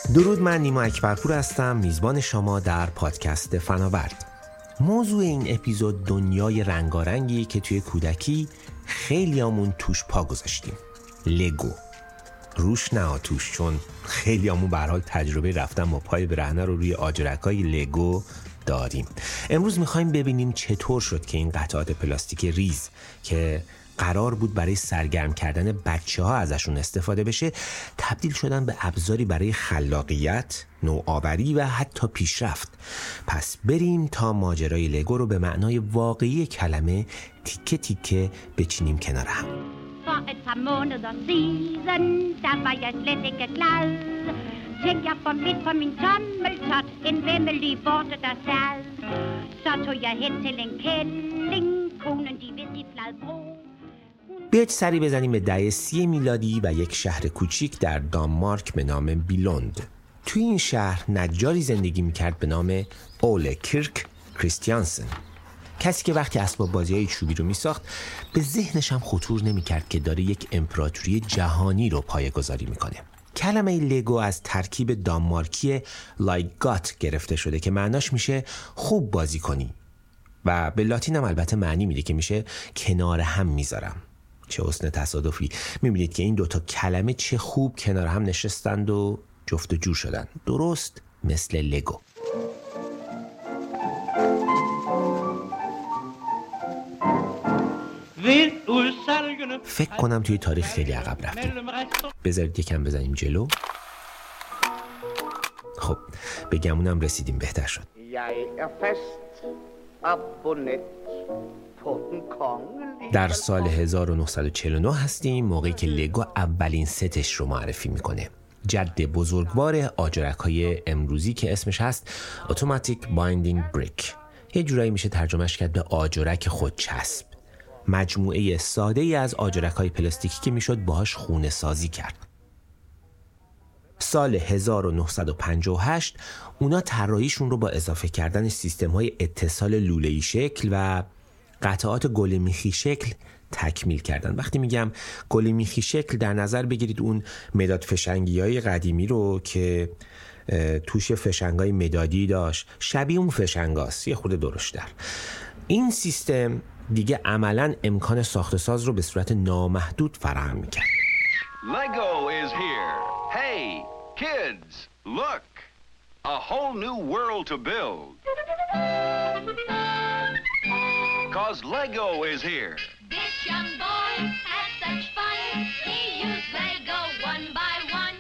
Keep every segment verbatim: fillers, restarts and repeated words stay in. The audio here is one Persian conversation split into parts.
درود، من نیما اکبرپور هستم، میزبان شما در پادکست فناورد. موضوع این اپیزود دنیای رنگارنگی که توی کودکی خیلیامون توش پا گذاشتیم. لگو. روش نه توش، چون خیلیامون به هر حال تجربه رفتن با پای برهنه رو روی آجرکای لگو داریم. امروز میخوایم ببینیم چطور شد که این قطعات پلاستیک ریز که قرار بود برای سرگرم کردن بچه ها ازشون استفاده بشه تبدیل شدن به ابزاری برای خلاقیت، نوآوری و حتی پیشرفت. پس بریم تا ماجرای لگو رو به معنای واقعی کلمه تیکه تیکه بچینیم کنار هم. For et par måneder siden, der var jeg slet ikke glad. Tænkte jeg for midt på min tommeltot, en væmmelig vorte der sad. Så tog jeg hen til en kælling, konen de ved de flad bro. بیاید سری بزنیم به دهه سی میلادی و یک شهر کوچیک در دانمارک به نام بیلوند. توی این شهر نجاری زندگی میکرد به نام اوله کیرک کریستیانسن، کسی که وقتی اسباب بازی‌های چوبی رو میساخت به ذهنش هم خطور نمیکرد که داره یک امپراتوری جهانی رو پایه‌گذاری میکنه. کلمه لگو از ترکیب دانمارکی لایگات گرفته شده که معناش میشه خوب بازی کنی و به لاتین هم البته معنی میده که میشه کنار هم میذارم. چه حسن تصادفی. میبینید که این دوتا کلمه چه خوب کنار هم نشستند و جفت و جور شدن، درست مثل لگو. فکر کنم توی تاریخ خیلی عقب رفتیم. بذارید یکم بزنیم جلو. خب به گمونم رسیدیم، بهتر شد. در سال هزار و نهصد و چهل و نه هستیم، موقعی که لگو اولین ستش رو معرفی میکنه. جد بزرگوار آجرک‌های امروزی که اسمش هست اتوماتیک بایندینگ بریک. یه جورایی میشه ترجمهش کرد به آجرک خودچسب. مجموعه ساده ای از آجرک‌های پلاستیکی که میشد باهاش خونه سازی کرد. سال هزار و نهصد و پنجاه و هشت اونا طراحیشون رو با اضافه کردن سیستم‌های اتصال لوله‌ای شکل و قطعات گل میخی شکل تکمیل کردن. وقتی میگم گل میخی شکل، در نظر بگیرید اون مداد فشنگی‌های قدیمی رو که توش فشنگای مدادی داشت، شبیه اون فشنگاست، یه خورده درشت‌تر. این سیستم دیگه عملاً امکان ساخت ساز رو به صورت نامحدود فراهم می‌کرد. Lego is here. Hey, kids, look. A whole new world to build. Cause Lego is here. This young boy has such fun. He used Lego one by one.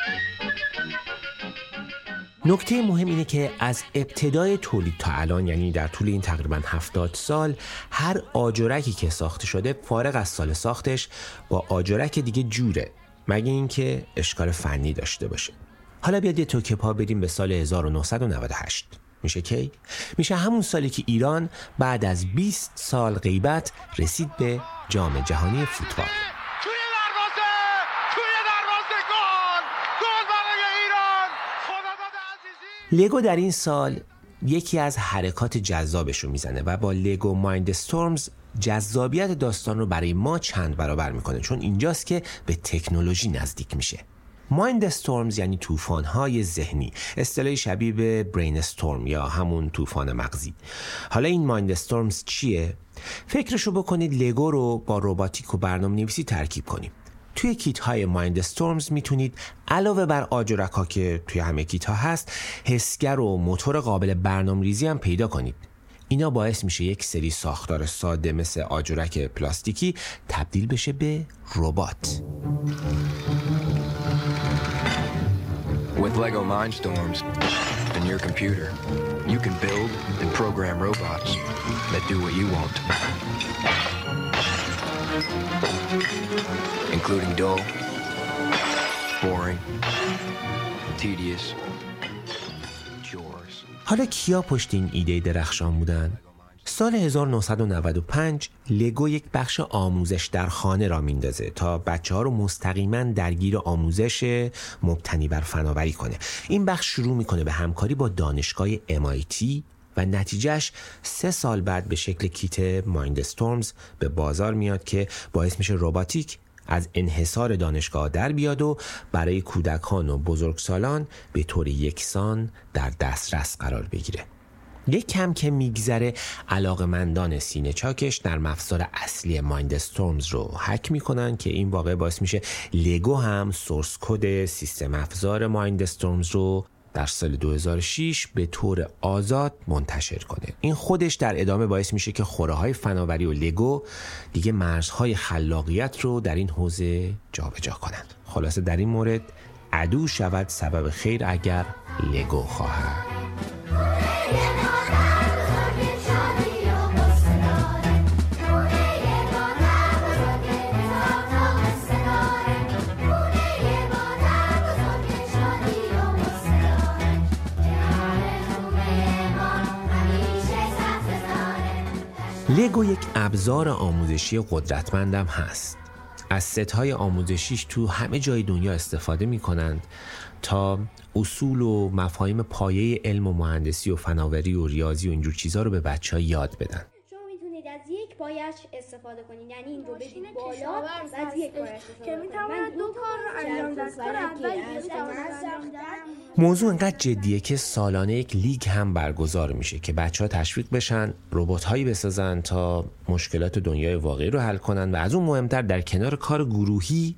نکته مهم اینه که از ابتدای تولید تا الان، یعنی در طول این تقریباً هفتاد سال، هر آجرکی که ساخته شده فارغ از سال ساختش با آجرک دیگه جوره، مگه اینکه اشکال فنی داشته باشه. حالا بیاد یه توکه پا بریم به سال هزار و نهصد و نود و هشت. میشه کی؟ میشه همون سالی که ایران بعد از بیست سال غیبت رسید به جام جهانی فوتبال. توی دروازه! توی دروازه گل! گل برای ایران! خداداد عزیزی! لگو در این سال یکی از حرکات جذابش رو میزنه و با لگو مایند استورمز جذابیت داستان رو برای ما چند برابر میکنه، چون اینجاست که به تکنولوژی نزدیک میشه. مایند استورمز یعنی طوفان‌های ذهنی، اصطلاحی شبیه به برین استورم یا همون طوفان مغزی. حالا این مایند استورمز چیه؟ فکرشو بکنید لگو رو با رباتیک و برنامه‌نویسی ترکیب کنیم. توی کیت های مایند استورمز میتونید علاوه بر آجرک ها که توی همه کیت ها هست، حسگر و موتور قابل برنامه‌ریزی هم پیدا کنید. اینا باعث میشه یک سری ساختار ساده مثل آجرک پلاستیکی تبدیل بشه به ربات. With Lego Mindstorms and your computer, you can build and program robots that do what you want. Including dull, boring, tedious chores. حالا کیا پشت این ایده درخشان بودن؟ سال هزار و نهصد و نود و پنج لگو یک بخش آموزش در خانه را میندازه تا بچه ها رو مستقیما درگیر آموزش مبتنی بر فناوری کنه. این بخش شروع میکنه به همکاری با دانشگاه ام آی تی و نتیجهش سه سال بعد به شکل کیت مایند استورمز به بازار میاد که باعث میشه رباتیک از انحصار دانشگاه در بیاد و برای کودکان و بزرگسالان به طور یکسان در دسترس قرار بگیره. یک کم که میگذره علاقه‌مندان سینه چاکش در افزار اصلی مایندستورمز رو هک میکنن که این واقع باعث میشه لگو هم سورس کد سیستم افزار مایندستورمز رو در سال دو هزار و شش به طور آزاد منتشر کنه. این خودش در ادامه باعث میشه که خوره‌های فناوری و لگو دیگه مرزهای خلاقیت رو در این حوزه جابجا کنند. خلاصه در این مورد عدو شود سبب خیر اگر لگو خواهد. لگو یک ابزار آموزشی قدرتمندم هست. از ست‌های آموزشیش تو همه جای دنیا استفاده می‌کنند تا اصول و مفاهیم پایه علم و مهندسی و فناوری و ریاضی و اینجور چیزا رو به بچه‌ها یاد بدن. شما میتونید از یک پایش استفاده کنید، یعنی این رو بدید بالا و از یک پایش استفاده کنید. که میتواند دو کار رو انجام دهد. کار اول انجام دهد. موضوع انقدر جدیه که سالانه یک لیگ هم برگزار میشه که بچه‌ها تشویق بشن ربات‌هایی بسازن تا مشکلات دنیای واقعی رو حل کنن و از اون مهمتر در کنار کار گروهی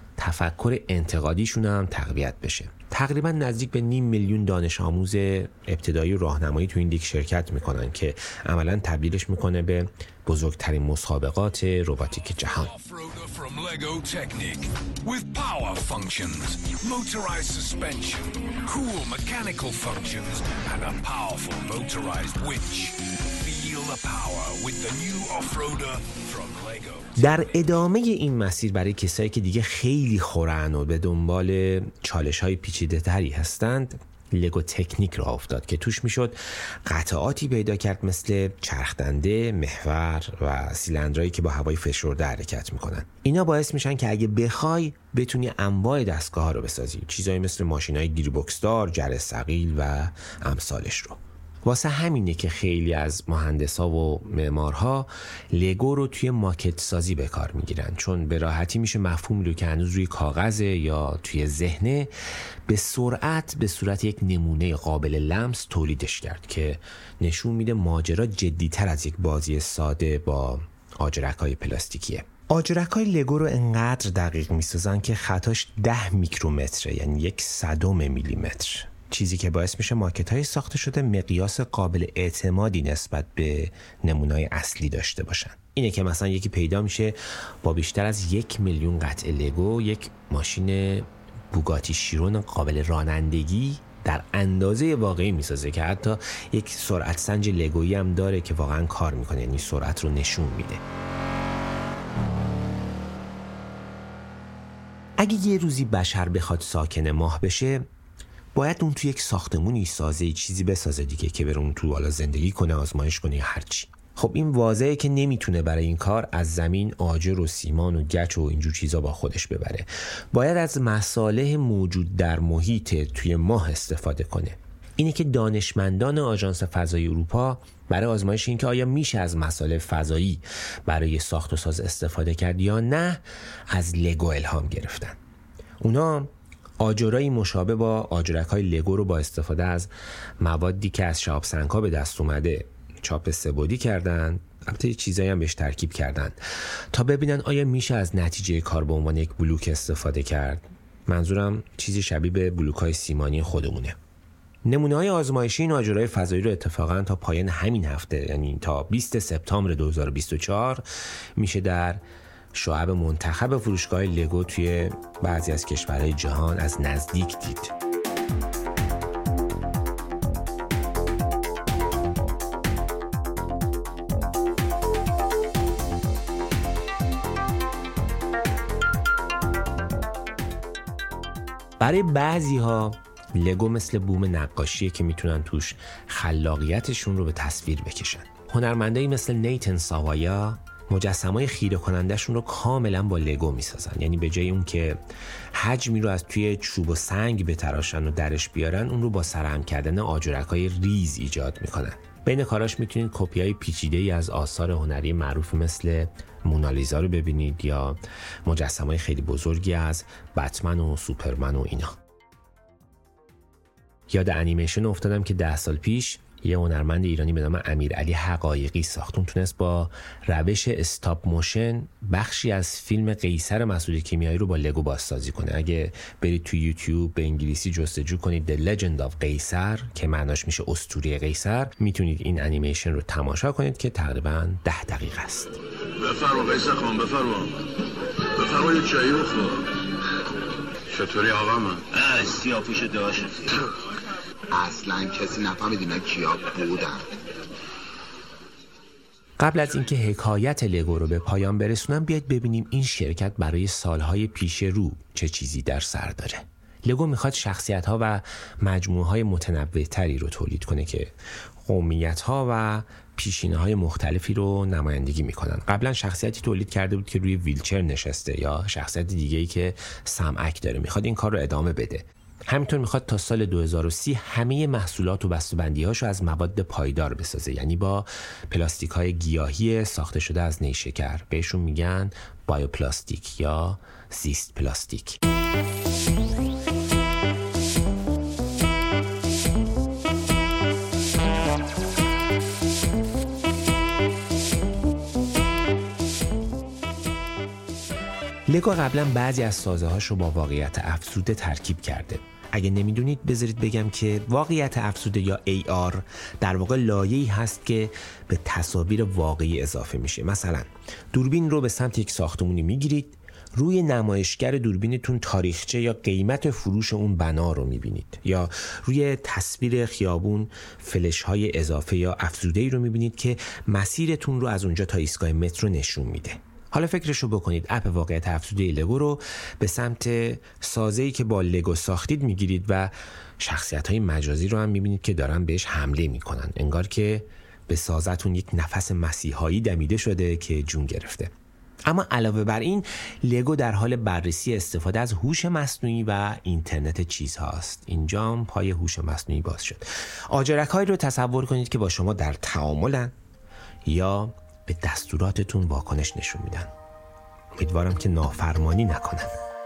تفکر انتقادیشون هم تقویت بشه. تقریبا نزدیک به نیم میلیون دانش آموز ابتدایی و راهنمایی تو این لیگ شرکت میکنن که عملاً تبدیلش میکنه به بزرگترین مسابقات رباتیک جهان. From Lego Technic with power functions, motorized suspension, cool mechanical functions, and a powerful motorized winch. Feel the power with the new off-roader from Lego. در ادامه این مسیر برای کسایی که دیگه خیلی خورن و به دنبال چالش‌های پیچیده‌تری هستند، لگو تکنیک را افتاد که توش میشد قطعاتی پیدا کرد مثل چرخدنده، محور و سیلندرایی که با هوای فشرده حرکت میکنن. اینا باعث میشن که اگه بخوای بتونی انواع دستگاه ها رو بسازی، چیزایی مثل ماشینای گیربکسدار، جره ثقیل و امثالش رو. واسه همینه که خیلی از مهندسا و معمارها لگو رو توی ماکت سازی به کار میگیرن، چون به راحتی میشه مفهومی رو که هنوز روی کاغذه یا توی ذهنه به سرعت به صورت یک نمونه قابل لمس تولیدش کرد که نشون میده ماجرا جدی‌تر از یک بازی ساده با آجرک‌های پلاستیکیه. آجرک‌های لگو رو انقدر دقیق میسازن که خطاش ده میکرومتره، یعنی یک صدم میلیمتر، چیزی که باعث میشه ماکت‌های ساخته شده مقیاس قابل اعتمادی نسبت به نمونه‌های اصلی داشته باشن. اینه که مثلا یکی پیدا میشه با بیشتر از یک میلیون قطعه لگو یک ماشین بوگاتی شیرون قابل رانندگی در اندازه واقعی میسازه که حتی یک سرعت سنج لگویی هم داره که واقعا کار میکنه، یعنی سرعت رو نشون میده. اگه یه روزی بشر بخواد ساکن ماه بشه، باید اون تو یک ساختمونی سازه، چیزی بسازه دیگه که بره اون تو حالا زندگی کنه، آزمایش کنه یا هرچی. خب این واضحه که نمیتونه برای این کار از زمین آجر و سیمان و گچ و اینجور چیزا با خودش ببره. باید از مصالح موجود در محیط توی ماه استفاده کنه. اینه که دانشمندان آژانس فضایی اروپا برای آزمایش این که آیا میشه از مصالح فضایی برای ساخت و ساز استفاده کرد یا نه، از لگو الهام گرفتن. اونا آجرایی مشابه با آجرک‌های لگو رو با استفاده از موادی که از شهاب سنگ‌ها به دست اومده چاپ سه‌بعدی کردن، البته یه چیزایی هم بهش ترکیب کردن تا ببینن آیا میشه از نتیجه کار به عنوان یک بلوک استفاده کرد. منظورم چیزی شبیه به بلوک‌های سیمانی خودمونه. نمونه‌های آزمایشی این آجرهای فضایی رو اتفاقا تا پایان همین هفته، یعنی تا بیست سپتامبر دو هزار و بیست و چهار میشه در شعب منتخب فروشگاه لگو توی بعضی از کشورهای جهان از نزدیک دید. برای بعضی ها لگو مثل بوم نقاشیه که میتونن توش خلاقیتشون رو به تصویر بکشن. هنرمندایی مثل نیتن ساوایا مجسمه‌های خیره کننده‌شون رو کاملا با لگو میسازن، یعنی به جای اون که حجمی رو از توی چوب و سنگ بتراشن و درش بیارن، اون رو با سرهم کردن آجرک‌های ریز ایجاد میکنن. بین کاراش میتونید کپیای پیچیده‌ای از آثار هنری معروف مثل مونالیزا رو ببینید یا مجسمه‌های خیلی بزرگی از بتمن و سوپرمن و اینا. یاد انیمیشن افتادم که ده سال پیش یه هنرمند ایرانی به نام امیرعلی حقایقی ساخت. اون تونست با روش استاپ موشن بخشی از فیلم قیصر مسعود کیمیایی رو با لگو بازسازی کنه. اگه برید تو یوتیوب به انگلیسی جستجو کنید The Legend of قیصر که معناش میشه اسطوره قیصر، میتونید این انیمیشن رو تماشا کنید که تقریباً ده دقیقه است. بفرما قیصر خان، بفرما بفرما یه چایی بخور. چطوری آقا من؟ اه سیاپوش داشت. اصلا کسی نفهمید اینا کیا بودن. قبل از اینکه حکایت لگو رو به پایان برسونم، بیاید ببینیم این شرکت برای سالهای پیش رو چه چیزی در سر داره. لگو میخواد شخصیت‌ها و مجموعه‌های متنوع‌تری رو تولید کنه که قومیت‌ها و پیشینه‌های مختلفی رو نمایندگی میکنن. قبلا شخصیتی تولید کرده بود که روی ویلچر نشسته یا شخصیت دیگه‌ای که سمعک داره. میخواد این کار رو ادامه بده. همینطور میخواد تا سال دو هزار و سی همه محصولات و بسته‌بندی‌هاشو از مواد پایدار بسازه، یعنی با پلاستیک‌های گیاهی ساخته شده از نیشکر. بهشون میگن بایوپلاستیک یا زیست پلاستیک. لگو قبلا بعضی از سازه‌هاش رو با واقعیت افزوده ترکیب کرده. اگه نمیدونید بذارید بگم که واقعیت افزوده یا ای آر در واقع لایه‌ای هست که به تصاویر واقعی اضافه میشه. مثلا دوربین رو به سمت یک ساختمونی میگیرید، روی نمایشگر دوربینتون تاریخچه یا قیمت فروش اون بنا رو میبینید، یا روی تصویر خیابون فلش‌های اضافه یا افزوده‌ای رو میبینید که مسیرتون رو از اونجا تا ایستگاه مترو نشون میده. حالا فکرشو بکنید، اپ واقعیت افزوده لگو رو به سمت سازه‌ای که با لگو ساختید میگیرید و شخصیت‌های مجازی رو هم میبینید که دارن بهش حمله میکنن. انگار که به سازتون یک نفس مسیحایی دمیده شده که جون گرفته. اما علاوه بر این، لگو در حال بررسی استفاده از هوش مصنوعی و اینترنت چیزهاست. اینجا هم پای هوش مصنوعی باز شد. آجرک‌هایی رو تصور کنید که با شما در تعاملن یا به دستوراتتون واکنش نشون میدن. امیدوارم که نافرمانی نکنن.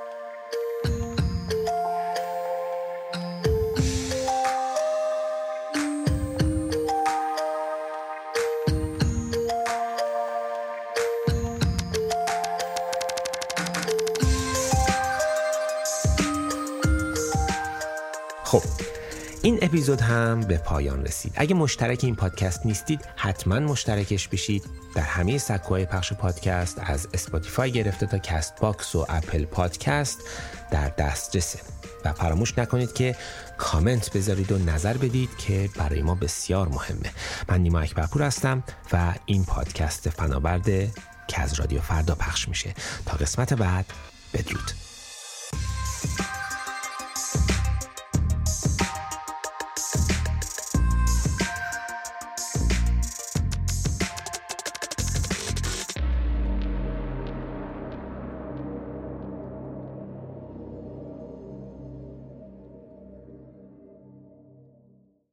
خب این اپیزود هم به پایان رسید. اگه مشترک این پادکست نیستید حتما مشترکش بشید. در همه سکوهای پخش پادکست از اسپاتیفای گرفته تا کست باکس و اپل پادکست در دسترسه. و فراموش نکنید که کامنت بذارید و نظر بدید که برای ما بسیار مهمه. من نیما اکبرپور هستم و این پادکست فناورد که از رادیو فردا پخش میشه. تا قسمت بعد، بدرود.